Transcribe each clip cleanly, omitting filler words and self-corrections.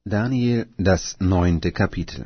Daniel, das 9. Kapitel.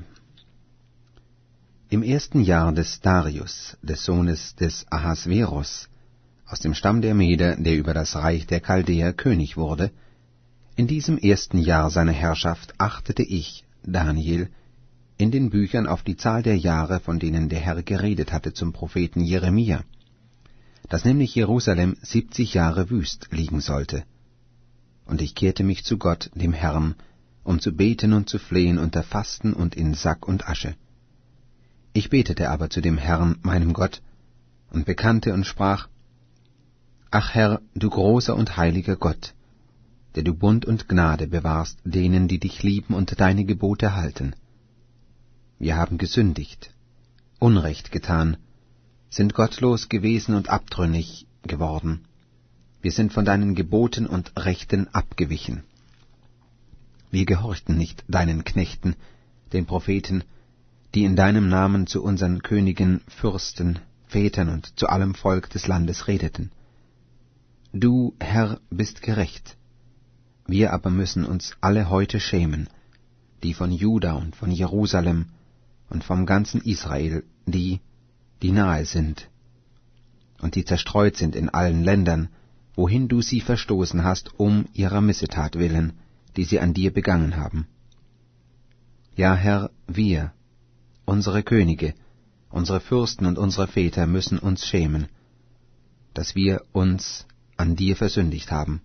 Im 1. Jahr des Darius, des Sohnes des Ahasveros, aus dem Stamm der Meder, der über das Reich der Chaldäer König wurde, in diesem 1. Jahr seiner Herrschaft achtete ich, Daniel, in den Büchern auf die Zahl der Jahre, von denen der Herr geredet hatte zum Propheten Jeremia, dass nämlich Jerusalem 70 Jahre wüst liegen sollte. Und ich kehrte mich zu Gott, dem Herrn, um zu beten und zu flehen unter Fasten und in Sack und Asche. Ich betete aber zu dem Herrn, meinem Gott, und bekannte und sprach: Ach Herr, du großer und heiliger Gott, der du Bund und Gnade bewahrst denen, die dich lieben und deine Gebote halten. Wir haben gesündigt, Unrecht getan, sind gottlos gewesen und abtrünnig geworden. Wir sind von deinen Geboten und Rechten abgewichen. Wir gehorchten nicht deinen Knechten, den Propheten, die in deinem Namen zu unseren Königen, Fürsten, Vätern und zu allem Volk des Landes redeten. Du, Herr, bist gerecht. Wir aber müssen uns alle heute schämen, die von Juda und von Jerusalem und vom ganzen Israel, die nahe sind und die zerstreut sind in allen Ländern, wohin du sie verstoßen hast, um ihrer Missetat willen, die sie an dir begangen haben. Ja, Herr, wir, unsere Könige, unsere Fürsten und unsere Väter müssen uns schämen, dass wir uns an dir versündigt haben.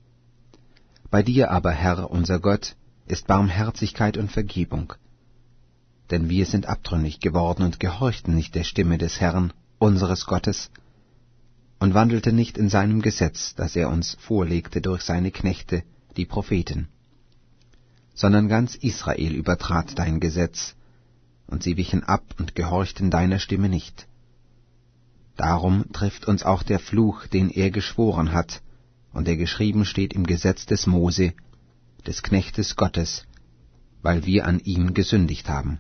Bei dir aber, Herr, unser Gott, ist Barmherzigkeit und Vergebung, denn wir sind abtrünnig geworden und gehorchten nicht der Stimme des Herrn, unseres Gottes, und wandelten nicht in seinem Gesetz, das er uns vorlegte durch seine Knechte, die Propheten. Sondern ganz Israel übertrat dein Gesetz, und sie wichen ab und gehorchten deiner Stimme nicht. Darum trifft uns auch der Fluch, den er geschworen hat, und der geschrieben steht im Gesetz des Mose, des Knechtes Gottes, weil wir an ihm gesündigt haben.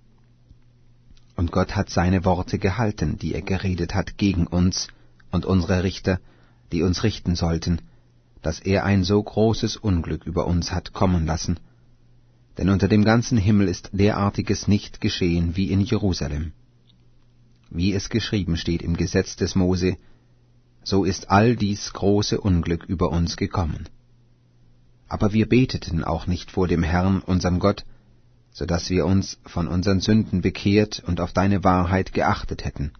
Und Gott hat seine Worte gehalten, die er geredet hat gegen uns und unsere Richter, die uns richten sollten, dass er ein so großes Unglück über uns hat kommen lassen. Denn unter dem ganzen Himmel ist derartiges nicht geschehen wie in Jerusalem. Wie es geschrieben steht im Gesetz des Mose, so ist all dies große Unglück über uns gekommen. Aber wir beteten auch nicht vor dem Herrn, unserem Gott, so dass wir uns von unseren Sünden bekehrt und auf deine Wahrheit geachtet hätten.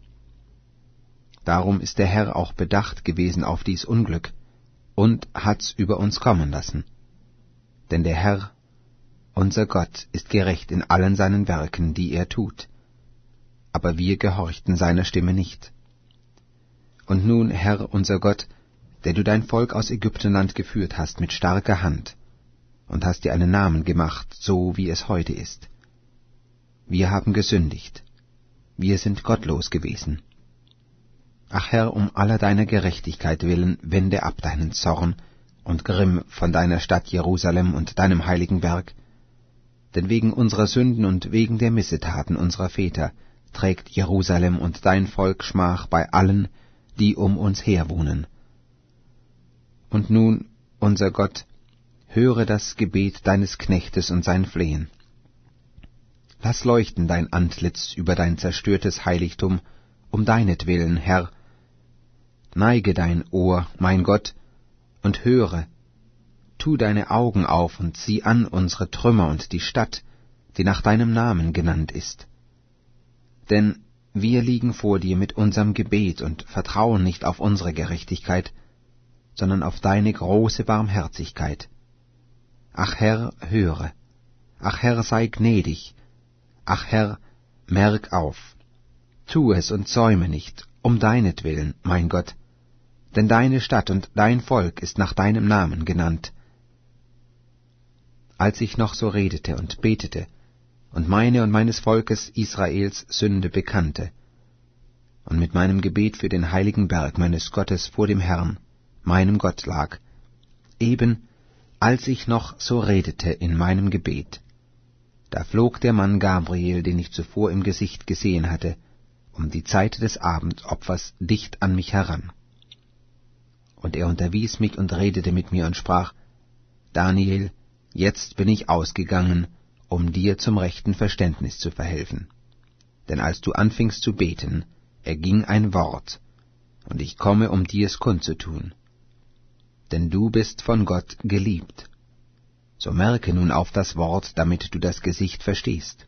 Darum ist der Herr auch bedacht gewesen auf dies Unglück und hat's über uns kommen lassen. Denn der Herr, unser Gott, ist gerecht in allen seinen Werken, die er tut. Aber wir gehorchten seiner Stimme nicht. Und nun, Herr, unser Gott, der du dein Volk aus Ägyptenland geführt hast mit starker Hand und hast dir einen Namen gemacht, so wie es heute ist. Wir haben gesündigt. Wir sind gottlos gewesen. Ach Herr, um aller deiner Gerechtigkeit willen, wende ab deinen Zorn und Grimm von deiner Stadt Jerusalem und deinem heiligen Berg, denn wegen unserer Sünden und wegen der Missetaten unserer Väter trägt Jerusalem und dein Volk Schmach bei allen, die um uns her wohnen. Und nun, unser Gott, höre das Gebet deines Knechtes und sein Flehen. Lass leuchten dein Antlitz über dein zerstörtes Heiligtum, um deinetwillen, Herr. Neige dein Ohr, mein Gott, und höre. Tu deine Augen auf und sieh an unsere Trümmer und die Stadt, die nach deinem Namen genannt ist. Denn wir liegen vor dir mit unserem Gebet und vertrauen nicht auf unsere Gerechtigkeit, sondern auf deine große Barmherzigkeit. Ach Herr, höre. Ach Herr, sei gnädig. Ach Herr, merk auf. Tu es und säume nicht, um deinetwillen, mein Gott, denn deine Stadt und dein Volk ist nach deinem Namen genannt. Als ich noch so redete und betete und meine und meines Volkes Israels Sünde bekannte und mit meinem Gebet für den heiligen Berg meines Gottes vor dem Herrn, meinem Gott lag, eben als ich noch so redete in meinem Gebet, da flog der Mann Gabriel, den ich zuvor im Gesicht gesehen hatte, um die Zeit des Abendopfers dicht an mich heran. Und er unterwies mich und redete mit mir und sprach: Daniel, jetzt bin ich ausgegangen, um dir zum rechten Verständnis zu verhelfen. Denn als du anfingst zu beten, erging ein Wort, und ich komme, um dir es kundzutun. Denn du bist von Gott geliebt. So merke nun auf das Wort, damit du das Gesicht verstehst.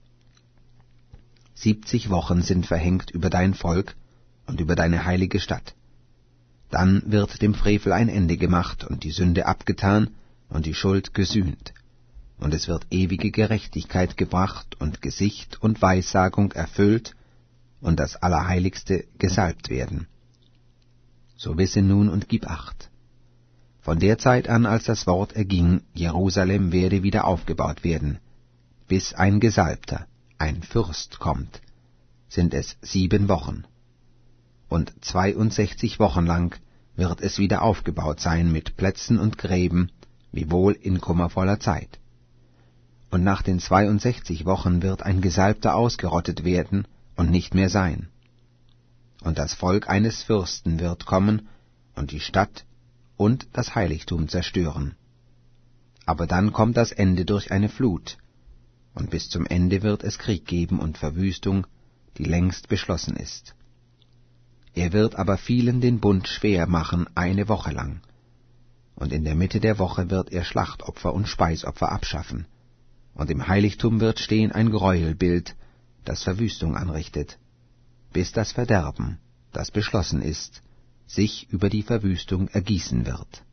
70 Wochen sind verhängt über dein Volk und über deine heilige Stadt. Dann wird dem Frevel ein Ende gemacht und die Sünde abgetan und die Schuld gesühnt. Und es wird ewige Gerechtigkeit gebracht und Gesicht und Weissagung erfüllt und das Allerheiligste gesalbt werden. So wisse nun und gib Acht. Von der Zeit an, als das Wort erging, Jerusalem werde wieder aufgebaut werden, bis ein Gesalbter, ein Fürst kommt, sind es 7 Wochen. Und 62 Wochen lang wird es wieder aufgebaut sein mit Plätzen und Gräben, wiewohl in kummervoller Zeit. Und nach den 62 Wochen wird ein Gesalbter ausgerottet werden und nicht mehr sein. Und das Volk eines Fürsten wird kommen und die Stadt und das Heiligtum zerstören. Aber dann kommt das Ende durch eine Flut, und bis zum Ende wird es Krieg geben und Verwüstung, die längst beschlossen ist. Er wird aber vielen den Bund schwer machen 1 Woche lang, und in der Mitte der Woche wird er Schlachtopfer und Speisopfer abschaffen, und im Heiligtum wird stehen ein Gräuelbild, das Verwüstung anrichtet, bis das Verderben, das beschlossen ist, sich über die Verwüstung ergießen wird.